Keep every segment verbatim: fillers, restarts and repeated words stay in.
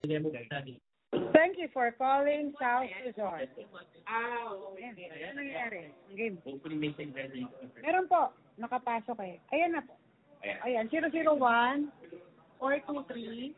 Thank you for calling South Resort. Ah, ayan. Ano nangyari? Game. Meron po. Nakapasok eh. Ayan na po. Ayan. zero zero one four two three.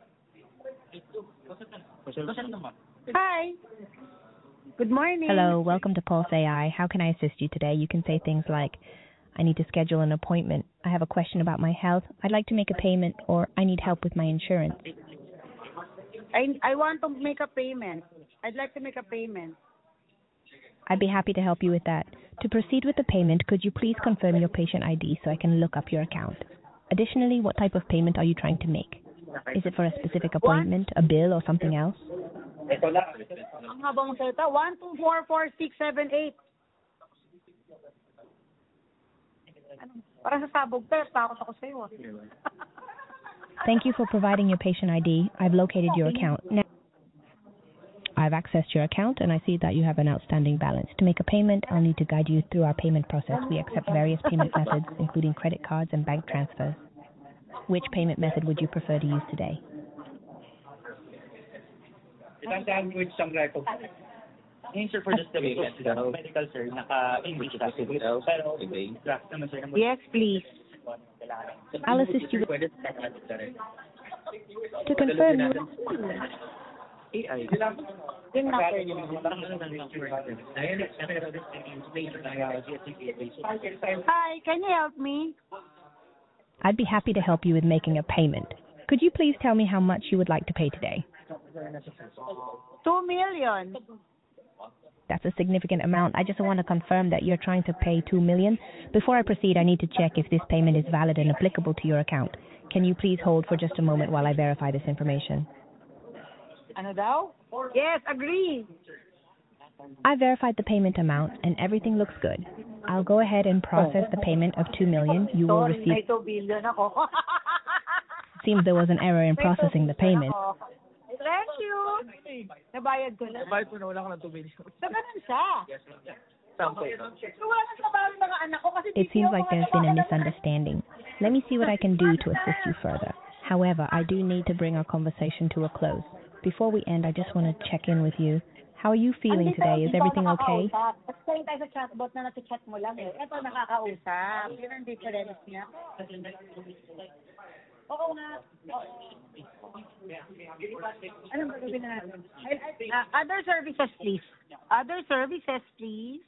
Hi. Good morning. Hello, welcome to Pulse A I. How can I assist you today? You can say things like, I need to schedule an appointment. I have a question about my health. I'd like to make a payment, or I need help with my insurance. I I want to make a payment. I'd like to make a payment. I'd be happy to help you with that. To proceed with the payment, could you please confirm your patient I D so I can look up your account? Additionally, what type of payment are you trying to make? Is it for a specific appointment, a bill, or something else? Ang habang salita, one, two, four, four, six, seven, eight. Para sa sabog, pero takot ako sa'yo. Thank you for providing your patient I D. I've located your account. Now, I've accessed your account and I see that you have an outstanding balance. To make a payment, I'll need to guide you through our payment process. We accept various payment methods, including credit cards and bank transfers. Which payment method would you prefer to use today? Sir, for just the payment, medical sir, naka-English kasi. Pero, draft naman sir. Yes, please. I'll assist you with... To confirm... Hi, can you help me? I'd be happy to help you with making a payment. Could you please tell me how much you would like to pay today? Two million. That's a significant amount. I just want to confirm that you're trying to pay two million. Before I proceed, I need to check if this payment is valid and applicable to your account. Can you please hold for just a moment while I verify this information? Ano daw? Yes, agree. I verified the payment amount and everything looks good. I'll go ahead and process the payment of two million. You will Sorry, receive... may two billion ako. Seems there was an error in processing the payment. Thank you. Nabayad ko na. Nabayad ko na, wala ko ng two million. So, ganun siya. Sampo. So, wala nang nabayad mga anak ko kasi... It seems like there's been a misunderstanding. Let me see what I can do to assist you further. However, I do need to bring our conversation to a close. Before we end, I just want to check in with you. How are you feeling today? Is everything okay? Kasi tayo sa chatbot na nati-chat mo lang eh. Ito nakakausap. Yun ang difference niya. Oo nga. Anong gagawin natin? Uh, other services, please. Other services, please.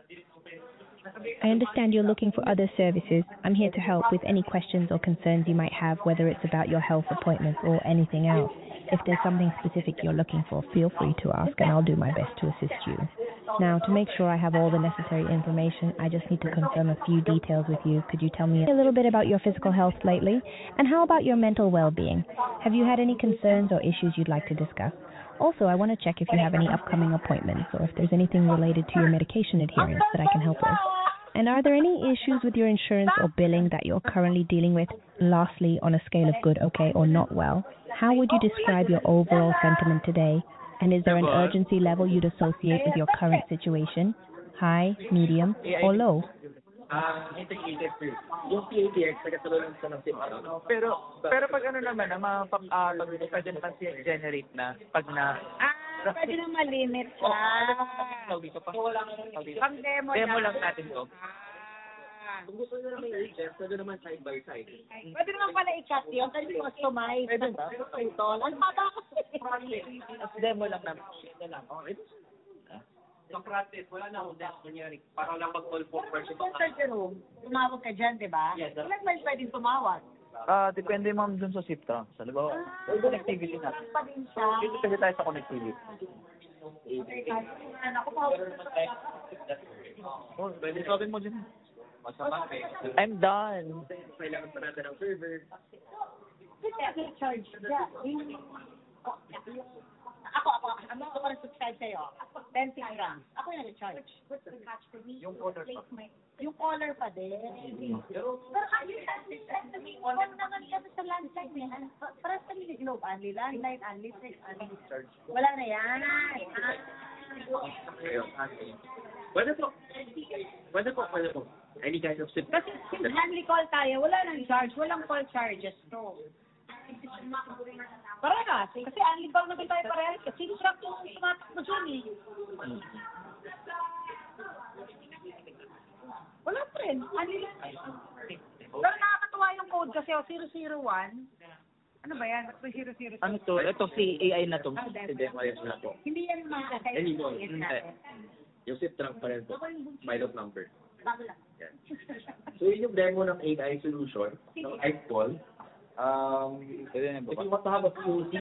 I understand you're looking for other services. I'm here to help with any questions or concerns you might have, whether it's about your health appointments or anything else. If there's something specific you're looking for, feel free to ask and I'll do my best to assist you. Now, to make sure I have all the necessary information, I just need to confirm a few details with you. Could you tell me a little bit about your physical health lately? And how about your mental well-being? Have you had any concerns or issues you'd like to discuss? Also, I want to check if you have any upcoming appointments or if there's anything related to your medication adherence that I can help with. And are there any issues with your insurance or billing that you're currently dealing with? Lastly, on a scale of good, okay, or not well, how would you describe your overall sentiment today? And is there an urgency level you'd associate with your current situation? High, medium, or low? Ah, integrated sir. Yung P A T X, nagkatulong sa ng SIM. Pero, pero pag ano naman, ang mga pag, uh, pag pwede naman siya generate na, pag na... Ah, pwede na malimit siya. Tawag dito pa. Pang demo, demo lang natin to. Ah. Kung gusto nyo naman i-check, pwede naman side by side. Pwede naman pala i-chat yun, pwede customize. Pwede ba? Ang haba kasi. Demo lang naman. Oh, ito. Sa practice, wala na akong desk nangyari. Para lang mag-call for person. Sa Jerome, tumawag ka dyan, di ba? Yes, sir. Ilan ba pwedeng tumawag? Ah, depende ma'am dun sa SIP trunks. Ano ba? Ah, connectivity natin. pa din siya. Dito kasi tayo sa connectivity. Okay, kasi anak ko, pawag Oh, pwede sabihin mo dyan. I'm done. Kailangan pa natin ng server. Hindi, charge. Ako, ako, ano ako para subscribe sa'yo? ten grams. Ako yung nag-charge. What's the catch for me? Yung color pa. Yung color pa din. Pero kasi wala naman kami sa landline eh. Para sa nila globe, only landline, only sex, only charge. Wala na yan. Pwede po. Pwede po, pwede po. Any kind of SIP. Kasi only call tayo, wala nang charge. Walang call charges to. Parehas. Kasi anlibang naman tayo parehas. Kasi truck yung tumatakbo dyan eh. Wala pa rin. Anlibang. Pero nakakatuwa yung code kasi o zero zero one. Ano ba yan? Ba't may zero zero two? Ano to? Ito si A I na to. Ah, Si Demoyes na po. Hindi yan mga kaya. Anymore. Hindi. Yung SIP trunk pa rin po. Pilot number. Bago lang. Yan. So yun yung demo ng A I solution ng iCall. Um, Pwede na if ba? you want to have a P O C